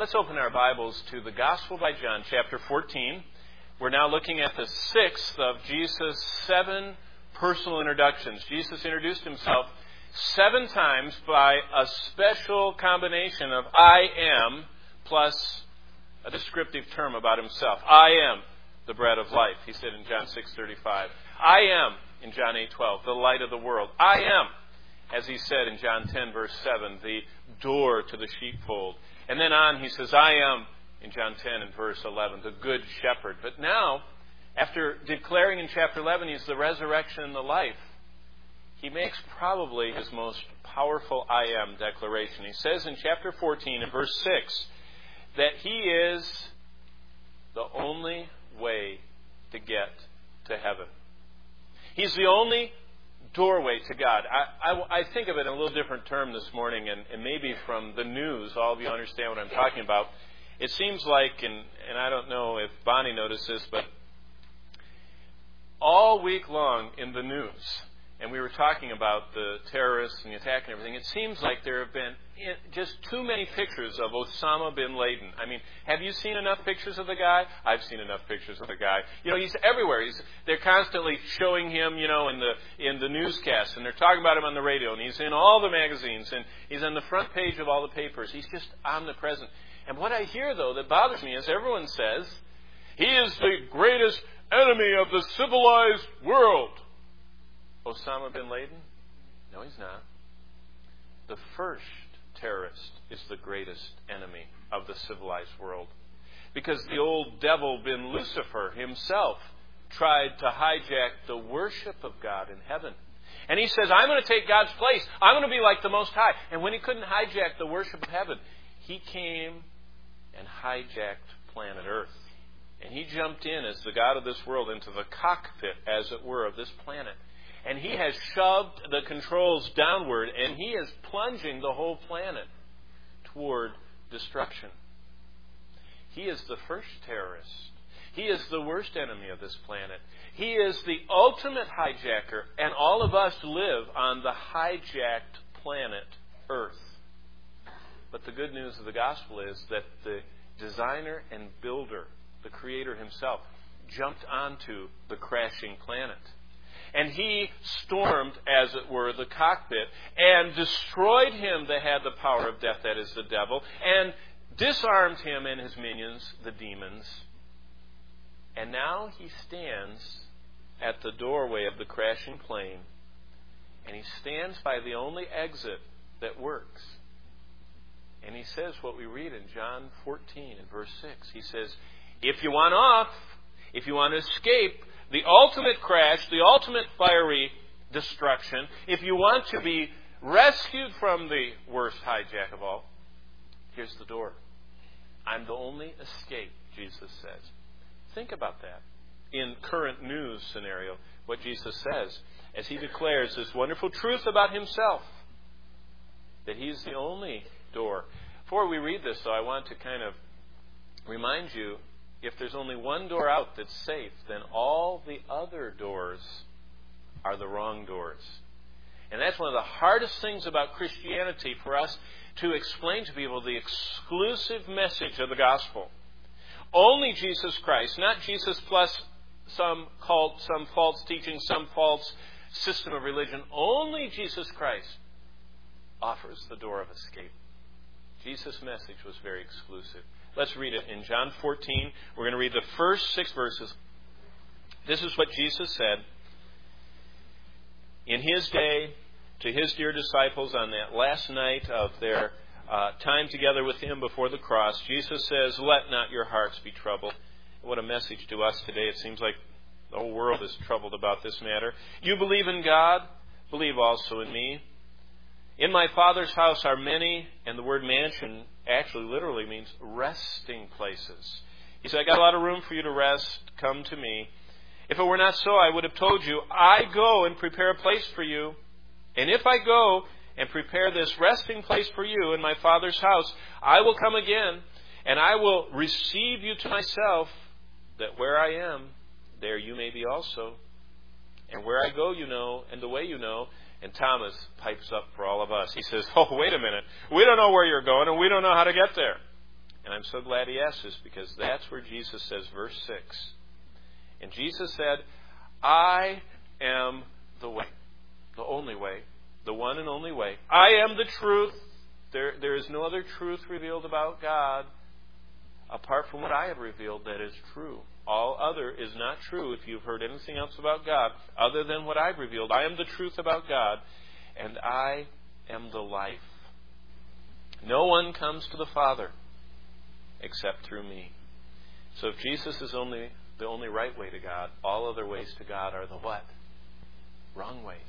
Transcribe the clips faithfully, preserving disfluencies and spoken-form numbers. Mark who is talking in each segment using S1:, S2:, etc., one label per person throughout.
S1: Let's open our Bibles to the Gospel by John, chapter fourteen. We're now looking at the sixth of Jesus' seven personal introductions. Jesus introduced himself seven times by a special combination of I am plus a descriptive term about himself. I am the bread of life, he said in John six thirty-five. I am, in John eight twelve, the light of the world. I am, as he said in John ten, verse seven, the door to the sheepfold. And then on, he says, I am, in John ten and verse eleven, the good shepherd. But now, after declaring in chapter eleven he's the resurrection and the life, he makes probably his most powerful I am declaration. He says in chapter fourteen and verse six that he is the only way to get to heaven. He's the only doorway to God. I, I, I think of it in a little different term this morning, and, and maybe from the news, all of you understand what I'm talking about. It seems like, and, and I don't know if Bonnie noticed this, but all week long in the news, and we were talking about the terrorists and the attack and everything, it seems like there have been just too many pictures of Osama bin Laden. I mean, have you seen enough pictures of the guy? I've seen enough pictures of the guy. You know, he's everywhere. He's, they're constantly showing him, you know, in the in the newscasts, and they're talking about him on the radio, and he's in all the magazines, and he's on the front page of all the papers. He's just omnipresent. And what I hear, though, that bothers me is everyone says, he is the greatest enemy of the civilized world. Osama bin Laden? No, he's not. The first terrorist is the greatest enemy of the civilized world. Because the old devil bin Lucifer himself tried to hijack the worship of God in heaven. And he says, I'm going to take God's place. I'm going to be like the Most High. And when he couldn't hijack the worship of heaven, he came and hijacked planet Earth. And he jumped in as the God of this world into the cockpit, as it were, of this planet. And he has shoved the controls downward, and he is plunging the whole planet toward destruction. He is the first terrorist. He is the worst enemy of this planet. He is the ultimate hijacker, and all of us live on the hijacked planet Earth. But the good news of the gospel is that the designer and builder, the Creator himself, jumped onto the crashing planet. And he stormed, as it were, the cockpit and destroyed him that had the power of death, that is the devil, and disarmed him and his minions, the demons. And now he stands at the doorway of the crashing plane, and he stands by the only exit that works. And he says what we read in John fourteen and verse six. He says, if you want off, if you want to escape the ultimate crash, the ultimate fiery destruction, if you want to be rescued from the worst hijack of all, here's the door. I'm the only escape, Jesus says. Think about that in current news scenario, what Jesus says as he declares this wonderful truth about himself, that he's the only door. Before we read this, though, I want to kind of remind you, if there's only one door out that's safe, then all the other doors are the wrong doors. And that's one of the hardest things about Christianity for us to explain to people, the exclusive message of the gospel. Only Jesus Christ, not Jesus plus some cult, some false teaching, some false system of religion. Only Jesus Christ offers the door of escape. Jesus' message was very exclusive. Let's read it in John fourteen. We're going to read the first six verses. This is what Jesus said. In his day, to his dear disciples on that last night of their uh, time together with him before the cross, Jesus says, let not your hearts be troubled. What a message to us today. It seems like the whole world is troubled about this matter. You believe in God, believe also in me. In my Father's house are many, and the word mansion actually literally means resting places. He said, I got a lot of room for you to rest. Come to me. If it were not so, I would have told you, I go and prepare a place for you. And if I go and prepare this resting place for you in my Father's house, I will come again, and I will receive you to myself, that where I am, there you may be also. And where I go, you know, and the way you know. And Thomas pipes up for all of us. He says, oh, wait a minute. We don't know where you're going, and we don't know how to get there. And And I'm so glad he asked this, because that's where Jesus says, verse six. And Jesus said, I am the way, the only way, the one and only way. I am the truth. There, there is no other truth revealed about God apart from what I have revealed that is true. All other is not true if you've heard anything else about God other than what I've revealed. I am the truth about God, and I am the life. No one comes to the Father except through me. So if Jesus is only the only right way to God, all other ways to God are the what? Wrong ways.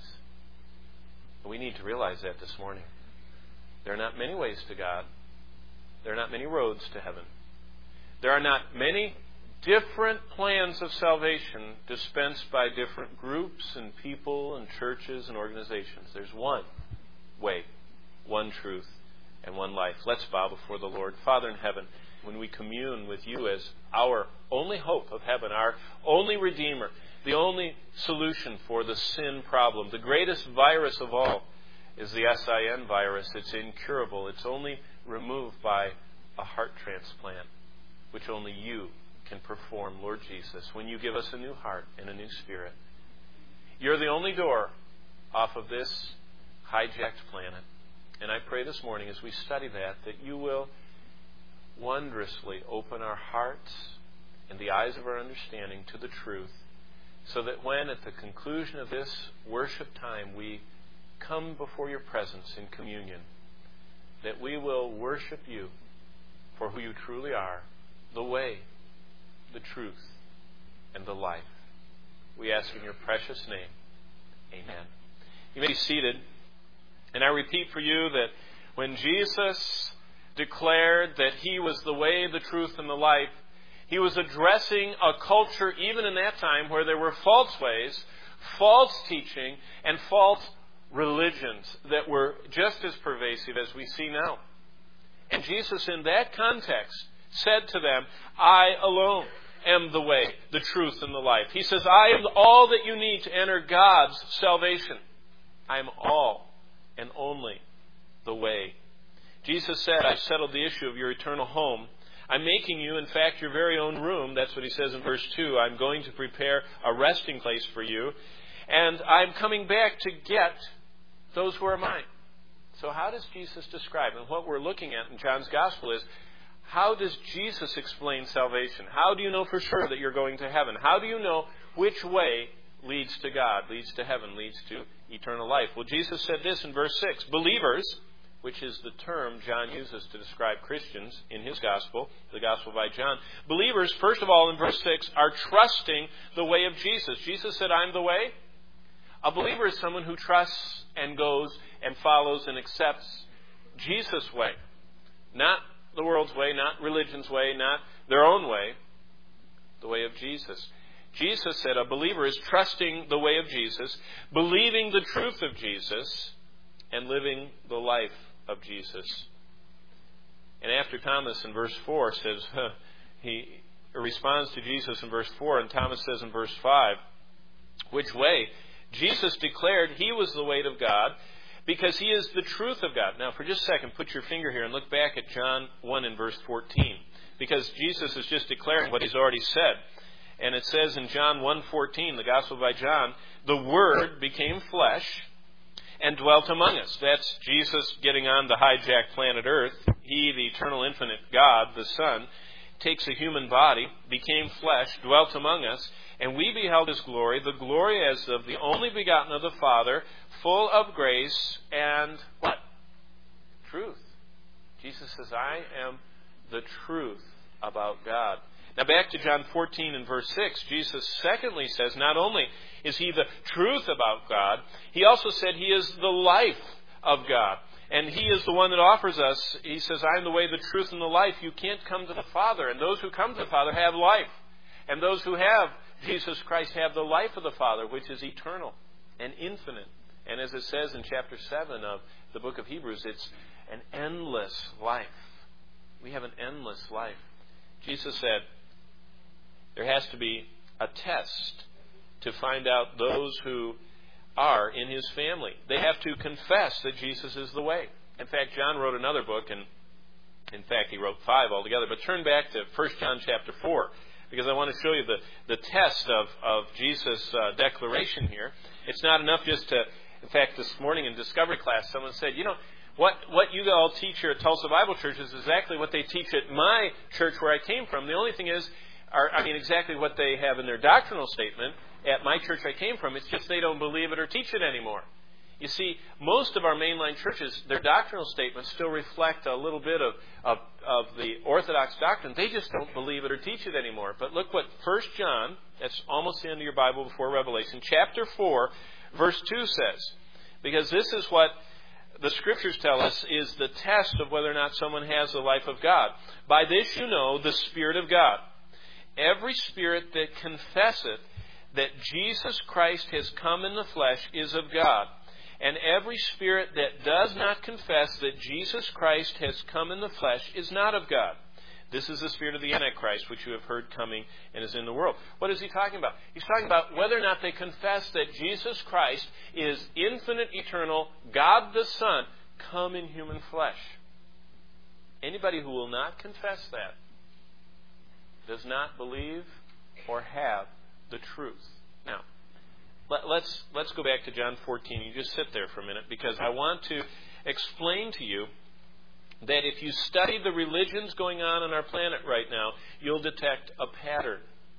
S1: We need to realize that this morning. There are not many ways to God. There are not many roads to heaven. There are not many different plans of salvation dispensed by different groups and people and churches and organizations. There's one way, one truth, and one life. Let's bow before the Lord. Father in heaven, when we commune with you as our only hope of heaven, our only Redeemer, the only solution for the sin problem, the greatest virus of all is the S I N virus. It's incurable. It's only removed by a heart transplant, which only you can perform, Lord Jesus, when you give us a new heart and a new spirit. You're the only door off of this hijacked planet. And I pray this morning as we study that, that you will wondrously open our hearts and the eyes of our understanding to the truth, so that when at the conclusion of this worship time we come before your presence in communion, that we will worship you for who you truly are, the way, the truth, and the life. We ask in your precious name. Amen. You may be seated. And I repeat for you that when Jesus declared that he was the way, the truth, and the life, he was addressing a culture even in that time where there were false ways, false teaching, and false religions that were just as pervasive as we see now. And Jesus in that context said to them, I alone am the way, the truth, and the life. He says, I am all that you need to enter God's salvation. I am all and only the way. Jesus said, I've settled the issue of your eternal home. I'm making you, in fact, your very own room. That's what he says in verse two. I'm going to prepare a resting place for you. And I'm coming back to get those who are mine. So how does Jesus describe? And what we're looking at in John's Gospel is, how does Jesus explain salvation? How do you know for sure that you're going to heaven? How do you know which way leads to God, leads to heaven, leads to eternal life? Well, Jesus said this in verse six. Believers, which is the term John uses to describe Christians in his Gospel, the Gospel by John. Believers, first of all, in verse six, are trusting the way of Jesus. Jesus said, I'm the way. A believer is someone who trusts and goes and follows and accepts Jesus' way. Not the world's way, not religion's way, not their own way, the way of Jesus. Jesus said a believer is trusting the way of Jesus, believing the truth of Jesus, and living the life of Jesus. And after Thomas in verse four says, huh, he responds to Jesus in verse four, and Thomas says in verse five, which way? Jesus declared he was the way of God, because he is the truth of God. Now, for just a second, put your finger here and look back at John one and verse fourteen. Because Jesus is just declaring what he's already said. And it says in John one fourteen, the Gospel by John, the Word became flesh and dwelt among us. That's Jesus getting on the hijacked planet Earth. He, the eternal infinite God, the Son, takes a human body, became flesh, dwelt among us, and we beheld his glory, the glory as of the only begotten of the Father, full of grace and what? Truth. Jesus says, I am the truth about God. Now back to John fourteen and verse six, Jesus secondly says, not only is he the truth about God, he also said he is the life of God. And he is the one that offers us, he says, I am the way, the truth, and the life. You can't come to the Father. And those who come to the Father have life. And those who have Jesus Christ have the life of the Father, which is eternal and infinite. And as it says in chapter seven of the book of Hebrews, it's an endless life. We have an endless life. Jesus said there has to be a test to find out those who are in his family. They have to confess that Jesus is the way. In fact, John wrote another book, and In fact, he wrote five altogether. But turn back to First John chapter four, because I want to show you the, the test of, of Jesus' uh, declaration here. It's not enough just to, in fact, this morning in Discovery class, someone said, you know, what, what you all teach here at Tulsa Bible Church is exactly what they teach at my church where I came from. The only thing is, are, I mean, exactly what they have in their doctrinal statement at my church I came from. It's just they don't believe it or teach it anymore. You see, most of our mainline churches, their doctrinal statements still reflect a little bit of, of, of the Orthodox doctrine. They just don't believe it or teach it anymore. But look what First John, that's almost the end of your Bible before Revelation, chapter four, verse two says. Because this is what the Scriptures tell us is the test of whether or not someone has the life of God. By this you know the Spirit of God. Every spirit that confesseth that Jesus Christ has come in the flesh is of God. And every spirit that does not confess that Jesus Christ has come in the flesh is not of God. This is the spirit of the Antichrist, which you have heard coming and is in the world. What is he talking about? He's talking about whether or not they confess that Jesus Christ is infinite, eternal, God the Son, come in human flesh. Anybody who will not confess that does not believe or have the truth. Now, Let's let's go back to John fourteen. You just sit there for a minute, because I want to explain to you that if you study the religions going on on our planet right now, you'll detect a pattern.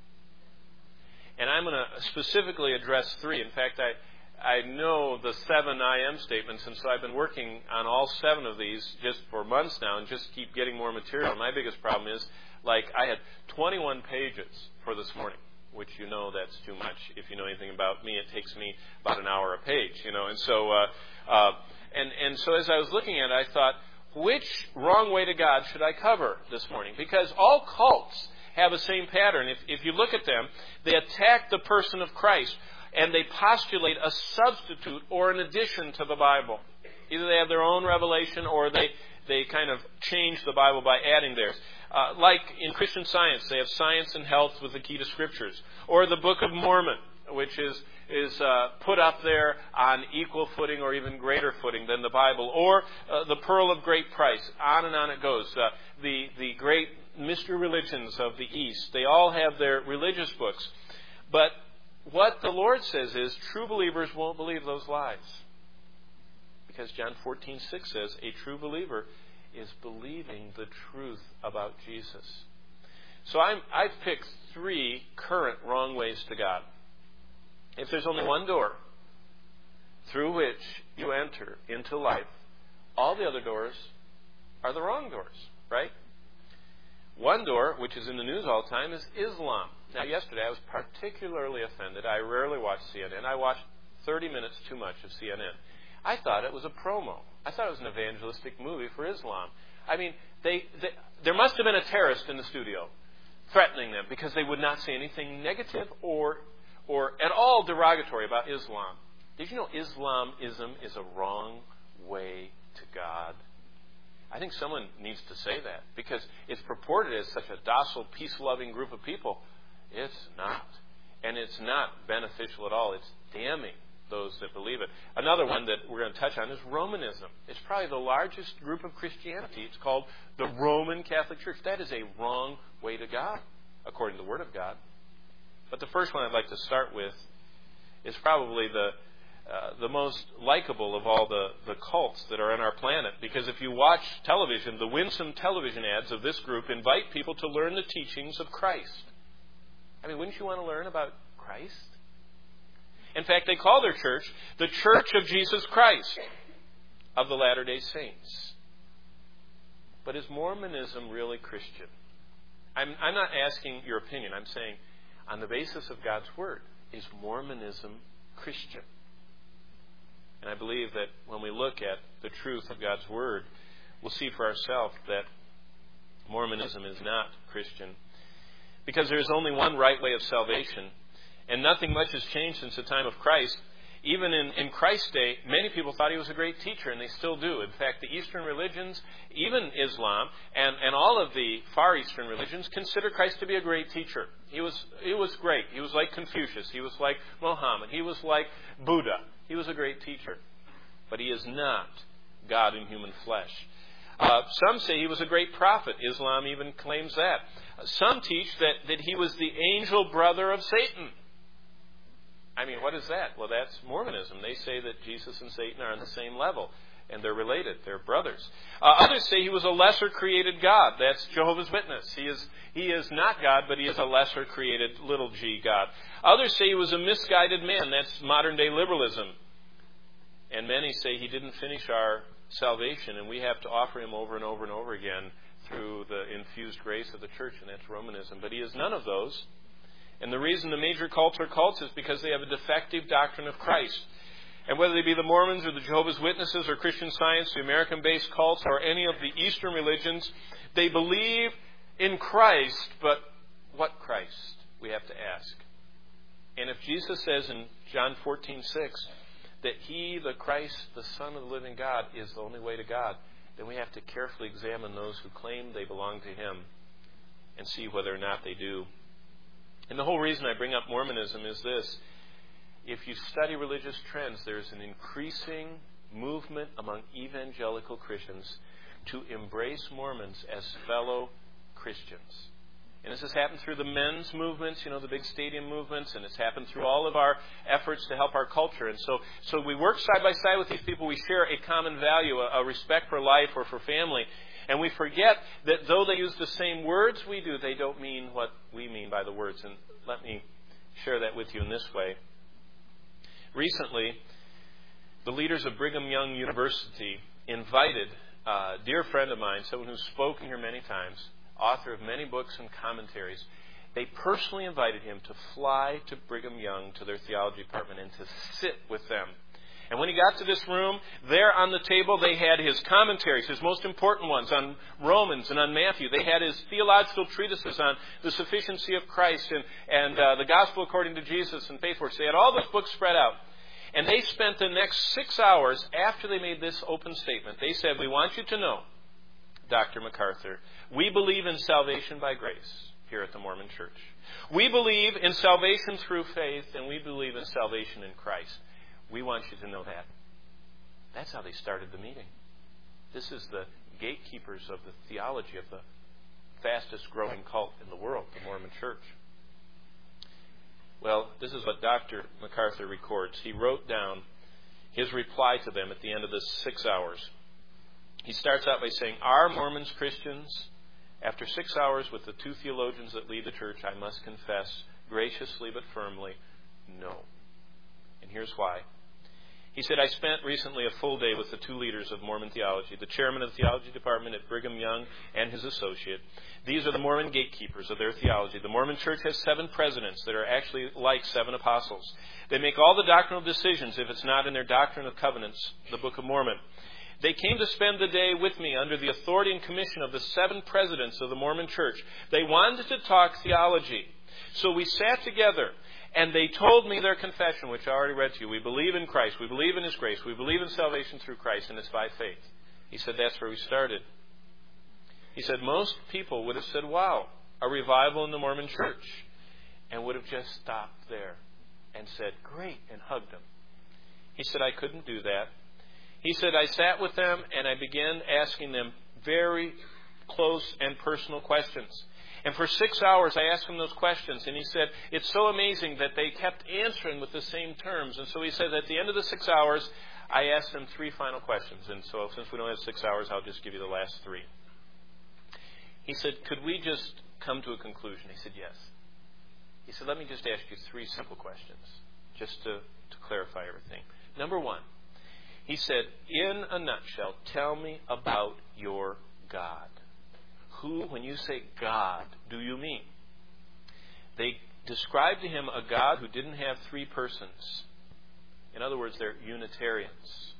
S1: And I'm going to specifically address three. In fact, I I know the seven I am statements, and so I've been working on all seven of these just for months now and just keep getting more material. My biggest problem is, like, I had twenty-one pages for this morning, which you know that's too much. If you know anything about me, it takes me about an hour a page, you know. And so, uh, uh, and and so as I was looking at it, I thought, which wrong way to God should I cover this morning? Because all cults have the same pattern. If if you look at them, they attack the person of Christ, and they postulate a substitute or an addition to the Bible. Either they have their own revelation, or they they kind of change the Bible by adding theirs. Uh, like in Christian Science, they have Science and Health with the key to Scriptures. Or the Book of Mormon, which is is uh, put up there on equal footing or even greater footing than the Bible. Or uh, the Pearl of Great Price. On and on it goes. Uh, the, the great mystery religions of the East, they all have their religious books. But what the Lord says is, true believers won't believe those lies. Because John fourteen six says, a true believer is believing the truth about Jesus. So I'm, I've picked three current wrong ways to God. If there's only one door through which you enter into life, all the other doors are the wrong doors, right? One door, which is in the news all the time, is Islam. Now, yesterday I was particularly offended. I rarely watch C N N. I watched thirty minutes too much of C N N. I thought it was a promo. I thought it was an evangelistic movie for Islam. I mean, they, they there must have been a terrorist in the studio threatening them, because they would not say anything negative or or at all derogatory about Islam. Did you know Islamism is a wrong way to God? I think someone needs to say that, because it's purported as such a docile, peace-loving group of people. It's not. And it's not beneficial at all. It's damning those that believe it. Another one that we're going to touch on is Romanism. It's probably the largest group of Christianity. It's called the Roman Catholic Church. That is a wrong way to God, according to the Word of God. But the first one I'd like to start with is probably the uh, the most likable of all the, the cults that are on our planet. Because if you watch television, the winsome television ads of this group invite people to learn the teachings of Christ. I mean, wouldn't you want to learn about Christ? In fact, they call their church the Church of Jesus Christ of the Latter-day Saints. But is Mormonism really Christian? I'm, I'm not asking your opinion. I'm saying, on the basis of God's Word, is Mormonism Christian? And I believe that when we look at the truth of God's Word, we'll see for ourselves that Mormonism is not Christian. Because there is only one right way of salvation. And nothing much has changed since the time of Christ. Even in, in Christ's day, many people thought he was a great teacher, and they still do. In fact, the Eastern religions, even Islam, and, and all of the Far Eastern religions, consider Christ to be a great teacher. He was, he was great. He was like Confucius. He was like Muhammad. He was like Buddha. He was a great teacher. But he is not God in human flesh. Uh, some say he was a great prophet. Islam even claims that. Some teach that, that he was the angel brother of Satan. I mean, what is that? Well, that's Mormonism. They say that Jesus and Satan are on the same level, and they're related. They're brothers. Uh, others say he was a lesser created God. That's Jehovah's Witness. He is he is not God, but he is a lesser created little g God. Others say he was a misguided man. That's modern day liberalism. And many say he didn't finish our salvation, and we have to offer him over and over and over again through the infused grace of the church, and that's Romanism. But he is none of those. And the reason the major cults are cults is because they have a defective doctrine of Christ. And whether they be the Mormons or the Jehovah's Witnesses or Christian Science, the American-based cults, or any of the Eastern religions, they believe in Christ, but what Christ? We have to ask. And if Jesus says in John fourteen six that he, the Christ, the Son of the living God, is the only way to God, then we have to carefully examine those who claim they belong to him and see whether or not they do. And the whole reason I bring up Mormonism is this. If you study religious trends, there's an increasing movement among evangelical Christians to embrace Mormons as fellow Christians. And this has happened through the men's movements, you know, the big stadium movements, and it's happened through all of our efforts to help our culture. And so, so we work side by side with these people. We share a common value, a, a respect for life or for family. And we forget that though they use the same words we do, they don't mean what we mean by the words. And let me share that with you in this way. Recently, the leaders of Brigham Young University invited a dear friend of mine, someone who's spoken here many times, author of many books and commentaries. They personally invited him to fly to Brigham Young, to their theology department, and to sit with them. And when he got to this room, there on the table they had his commentaries, his most important ones on Romans and on Matthew. They had his theological treatises on the sufficiency of Christ and, and uh, the gospel according to Jesus and faith works. They had all those books spread out. And they spent the next six hours after they made this open statement. They said, we want you to know, Doctor MacArthur, we believe in salvation by grace here at the Mormon Church. We believe in salvation through faith, and we believe in salvation in Christ. We want you to know that. That's how they started the meeting. This is the gatekeepers of the theology of the fastest growing cult in the world, the Mormon Church. Well, this is what Doctor MacArthur records. He wrote down his reply to them at the end of the six hours. He starts out by saying, are Mormons Christians? After six hours with the two theologians that lead the church, I must confess, graciously but firmly, no. And here's why. He said, I spent recently a full day with the two leaders of Mormon theology, the chairman of the theology department at Brigham Young and his associate. These are the Mormon gatekeepers of their theology. The Mormon Church has seven presidents that are actually like seven apostles. They make all the doctrinal decisions if it's not in their Doctrine of Covenants, the Book of Mormon. They came to spend the day with me under the authority and commission of the seven presidents of the Mormon Church. They wanted to talk theology. So we sat together. And they told me their confession, which I already read to you. We believe in Christ. We believe in His grace. We believe in salvation through Christ, and it's by faith. He said that's where we started. He said most people would have said, wow, a revival in the Mormon Church, and would have just stopped there and said, great, and hugged them. He said, I couldn't do that. He said, I sat with them, and I began asking them very close and personal questions. And for six hours, I asked him those questions, and he said, it's so amazing that they kept answering with the same terms. And so he said, at the end of the six hours, I asked them three final questions. And so since we don't have six hours, I'll just give you the last three. He said, could we just come to a conclusion? He said, yes. He said, let me just ask you three simple questions, just to, to clarify everything. Number one, he said, in a nutshell, tell me about your God. Who, when you say God, do you mean? They described to him a God who didn't have three persons. In other words, they're Unitarians.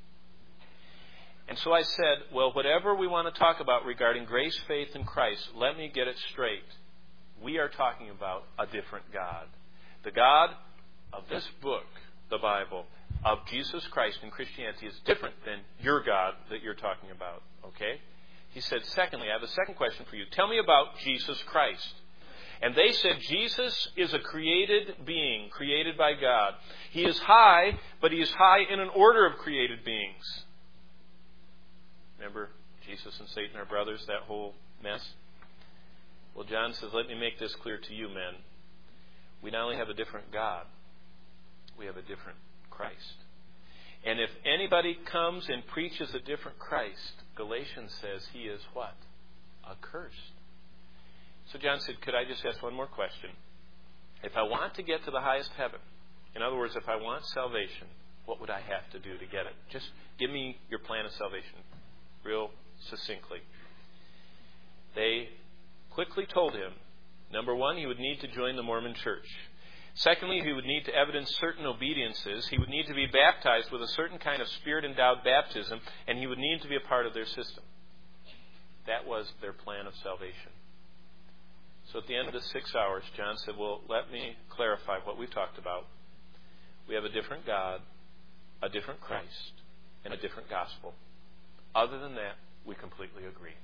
S1: And so I said, well, whatever we want to talk about regarding grace, faith, and Christ, let me get it straight. We are talking about a different God. The God of this book, the Bible, of Jesus Christ and Christianity is different than your God that you're talking about. Okay? He said, secondly, I have a second question for you. Tell me about Jesus Christ. And they said, Jesus is a created being, created by God. He is high, but he is high in an order of created beings. Remember Jesus and Satan are brothers, that whole mess. Well, John says, let me make this clear to you, men. We not only have a different God, we have a different Christ. And if anybody comes and preaches a different Christ, Galatians says he is what? Accursed. So John said, could I just ask one more question? If I want to get to the highest heaven, in other words, if I want salvation, what would I have to do to get it? Just give me your plan of salvation, real succinctly. They quickly told him, number one, he would need to join the Mormon church. Secondly, he would need to evidence certain obediences. He would need to be baptized with a certain kind of Spirit-endowed baptism, and he would need to be a part of their system. That was their plan of salvation. So at the end of the six hours, John said, well, let me clarify what we've talked about. We have a different God, a different Christ, and a different gospel. Other than that, we completely agree.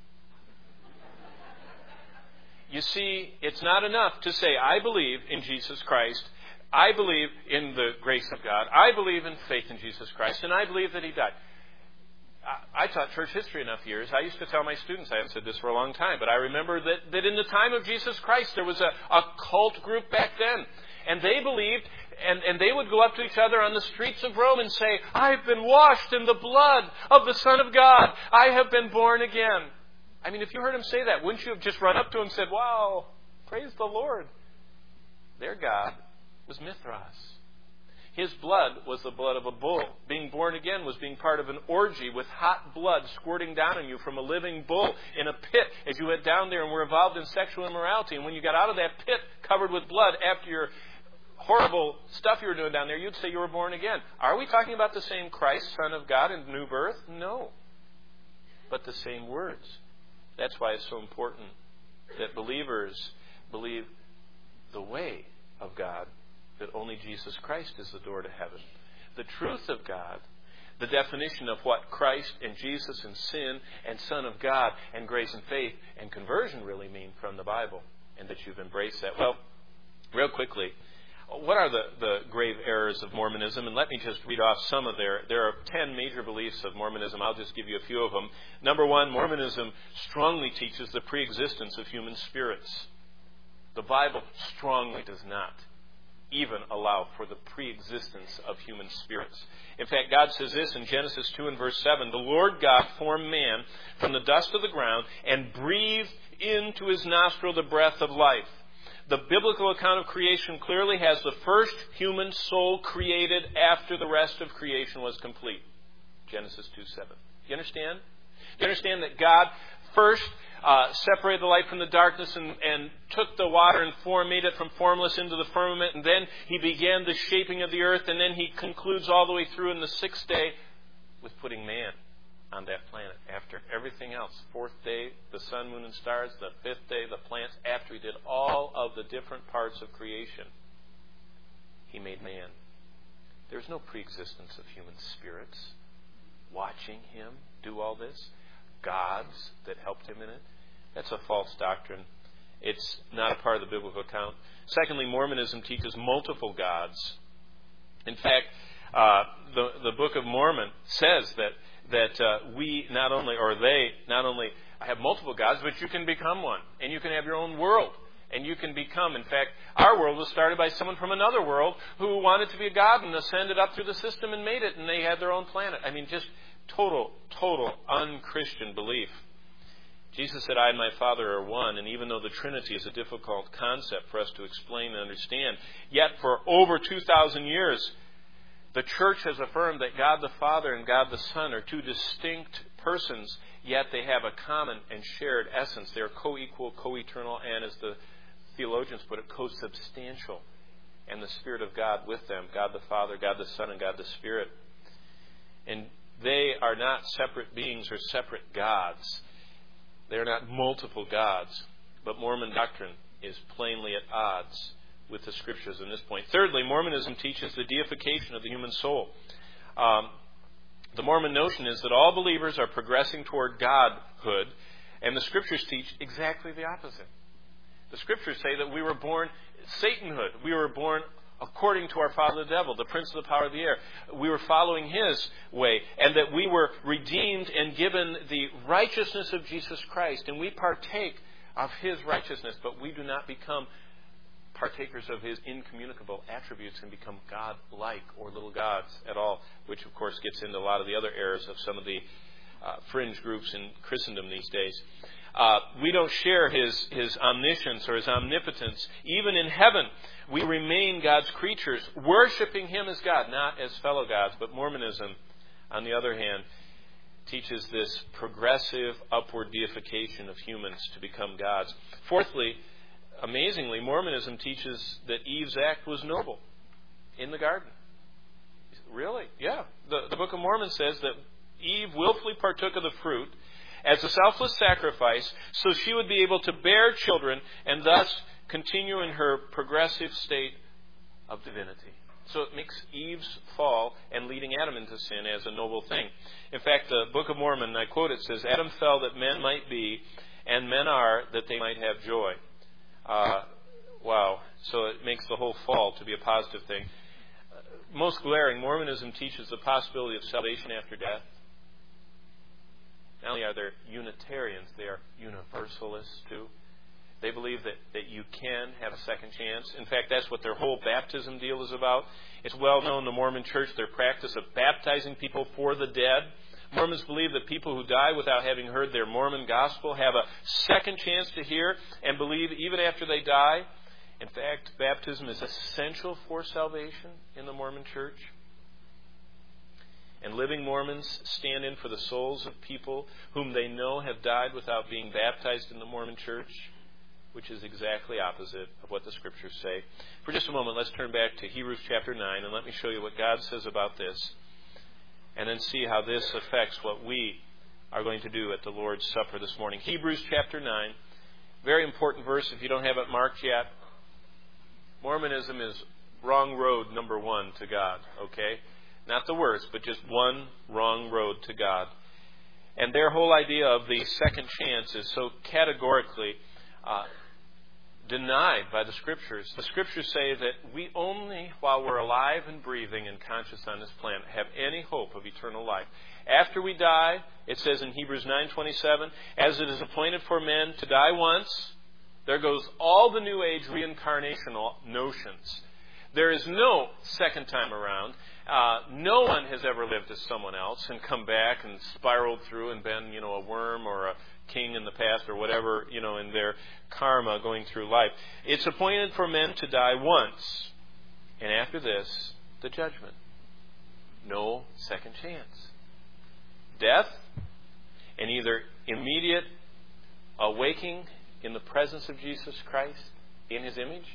S1: You see, it's not enough to say, I believe in Jesus Christ. I believe in the grace of God. I believe in faith in Jesus Christ. And I believe that He died. I, I taught church history enough years. I used to tell my students, I haven't said this for a long time, but I remember that, that in the time of Jesus Christ, there was a, a cult group back then. And they believed, and, and they would go up to each other on the streets of Rome and say, I've been washed in the blood of the Son of God. I have been born again. I mean, if you heard him say that, wouldn't you have just run up to him and said, wow, praise the Lord? Their God was Mithras. His blood was the blood of a bull. Being born again was being part of an orgy with hot blood squirting down on you from a living bull in a pit as you went down there and were involved in sexual immorality. And when you got out of that pit covered with blood after your horrible stuff you were doing down there, you'd say you were born again. Are we talking about the same Christ, Son of God, and new birth? No. But the same words. That's why it's so important that believers believe the way of God, that only Jesus Christ is the door to heaven. The truth of God, the definition of what Christ and Jesus and sin and Son of God and grace and faith and conversion really mean from the Bible, and that you've embraced that. Well, real quickly, what are the, the grave errors of Mormonism? And let me just read off some of their... There are ten major beliefs of Mormonism. I'll just give you a few of them. Number one, Mormonism strongly teaches the preexistence of human spirits. The Bible strongly does not even allow for the preexistence of human spirits. In fact, God says this in Genesis two and verse seven, the Lord God formed man from the dust of the ground and breathed into his nostril the breath of life. The biblical account of creation clearly has the first human soul created after the rest of creation was complete. Genesis two seven. Do you understand? Do you understand that God first uh, separated the light from the darkness and, and took the water and form, made it from formless into the firmament, and then He began the shaping of the earth, and then He concludes all the way through in the sixth day with putting man on that planet after everything else. Fourth day, the sun, moon, and stars. The fifth day, the plants. After He did all of the different parts of creation, He made man. There's no preexistence of human spirits watching Him do all this. Gods that helped Him in it. That's a false doctrine. It's not a part of the biblical account. Secondly, Mormonism teaches multiple gods. In fact, uh, the, the Book of Mormon says that that uh, we not only, or they not only have multiple gods, but you can become one. And you can have your own world. And you can become, in fact, our world was started by someone from another world who wanted to be a god and ascended up through the system and made it. And they had their own planet. I mean, just total, total un-Christian belief. Jesus said, I and my Father are one. And even though the Trinity is a difficult concept for us to explain and understand, yet for over two thousand years, the church has affirmed that God the Father and God the Son are two distinct persons, yet they have a common and shared essence. They are co-equal, co-eternal, and as the theologians put it, co-substantial. And the Spirit of God with them, God the Father, God the Son, and God the Spirit. And they are not separate beings or separate gods. They are not multiple gods. But Mormon doctrine is plainly at odds with the Scriptures in this point. Thirdly, Mormonism teaches the deification of the human soul. Um, the Mormon notion is that all believers are progressing toward Godhood, and the Scriptures teach exactly the opposite. The Scriptures say that we were born Satanhood. We were born according to our father the devil, the prince of the power of the air. We were following his way, and that we were redeemed and given the righteousness of Jesus Christ, and we partake of his righteousness, but we do not become partakers of his incommunicable attributes and become God-like or little gods at all, which of course gets into a lot of the other errors of some of the uh, fringe groups in Christendom these days. Uh, we don't share his, his omniscience or his omnipotence. Even in heaven, we remain God's creatures, worshiping him as God, not as fellow gods. But Mormonism, on the other hand, teaches this progressive upward deification of humans to become gods. Fourthly, amazingly, Mormonism teaches that Eve's act was noble in the garden. Really? Yeah. The, the Book of Mormon says that Eve willfully partook of the fruit as a selfless sacrifice so she would be able to bear children and thus continue in her progressive state of divinity. So it makes Eve's fall and leading Adam into sin as a noble thing. In fact, the Book of Mormon, I quote, it says, Adam fell that men might be, and men are that they might have joy. Uh, wow. So it makes the whole fall to be a positive thing. Uh, most glaring, Mormonism teaches the possibility of salvation after death. Not only are they Unitarians, they are Universalists too. They believe that, that you can have a second chance. In fact, that's what their whole baptism deal is about. It's well known in the Mormon Church, their practice of baptizing people for the dead. Mormons believe that people who die without having heard their Mormon gospel have a second chance to hear and believe even after they die. In fact, baptism is essential for salvation in the Mormon Church. And living Mormons stand in for the souls of people whom they know have died without being baptized in the Mormon Church, which is exactly opposite of what the Scriptures say. For just a moment, let's turn back to Hebrews chapter nine, and let me show you what God says about this, and then see how this affects what we are going to do at the Lord's Supper this morning. Hebrews chapter nine, very important verse if you don't have it marked yet. Mormonism is wrong road number one to God, okay? Not the worst, but just one wrong road to God. And their whole idea of the second chance is so categorically uh, denied by the Scriptures. The Scriptures say that we only, while we're alive and breathing and conscious on this planet, have any hope of eternal life. After we die, it says in Hebrews nine twenty-seven, as it is appointed for men to die once, there goes all the New Age reincarnational notions. There is no second time around. Uh, no one has ever lived as someone else and come back and spiraled through and been, you know, a worm or a king in the past or whatever, you know, in their karma going through life. It's appointed for men to die once, and after this, the judgment. No second chance. Death and either immediate awaking in the presence of Jesus Christ in His image,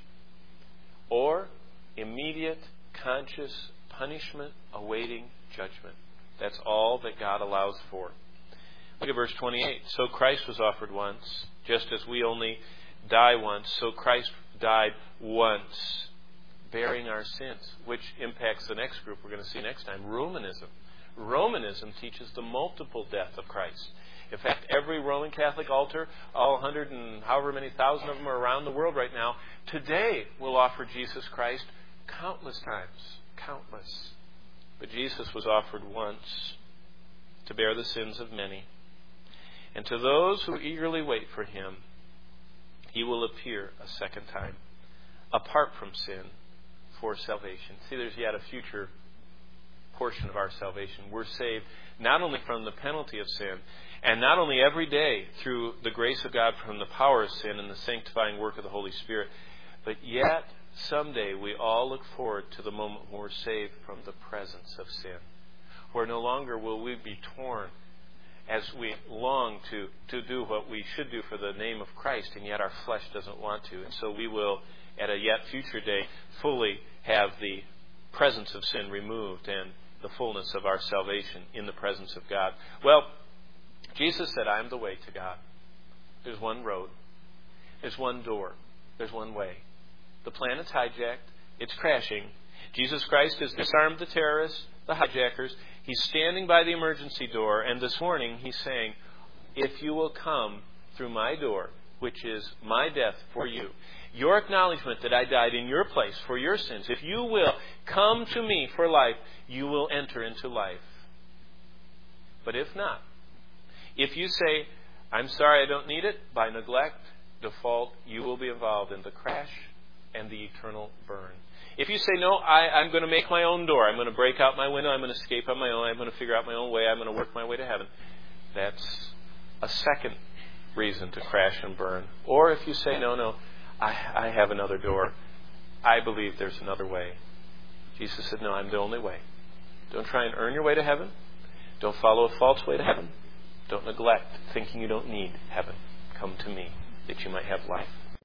S1: or immediate conscious punishment awaiting judgment. That's all that God allows for. Look at verse twenty-eight. So Christ was offered once, just as we only die once, so Christ died once, bearing our sins, which impacts the next group we're going to see next time, Romanism. Romanism teaches the multiple death of Christ. In fact, every Roman Catholic altar, all hundred and however many thousand of them are around the world right now, today will offer Jesus Christ countless times. Countless. But Jesus was offered once to bear the sins of many. And to those who eagerly wait for Him, He will appear a second time, apart from sin, for salvation. See, there's yet a future portion of our salvation. We're saved not only from the penalty of sin, and not only every day through the grace of God from the power of sin and the sanctifying work of the Holy Spirit, but yet someday we all look forward to the moment when we're saved from the presence of sin, where no longer will we be torn as we long to, to do what we should do for the name of Christ, and yet our flesh doesn't want to. And so we will, at a yet future day, fully have the presence of sin removed and the fullness of our salvation in the presence of God. Well, Jesus said, I am the way to God. There's one road. There's one door. There's one way. The planet's hijacked. It's crashing. Jesus Christ has disarmed the terrorists, the hijackers. He's standing by the emergency door, and this morning He's saying, if you will come through my door, which is my death for you, your acknowledgement that I died in your place for your sins, if you will come to me for life, you will enter into life. But if not, if you say, I'm sorry, I don't need it, by neglect, default, you will be involved in the crash and the eternal burn. If you say, no, I, I'm going to make my own door, I'm going to break out my window, I'm going to escape on my own, I'm going to figure out my own way, I'm going to work my way to heaven, that's a second reason to crash and burn. Or if you say, no, no, I, I have another door, I believe there's another way. Jesus said, no, I'm the only way. Don't try and earn your way to heaven. Don't follow a false way to heaven. Don't neglect thinking you don't need heaven. Come to me that you might have life.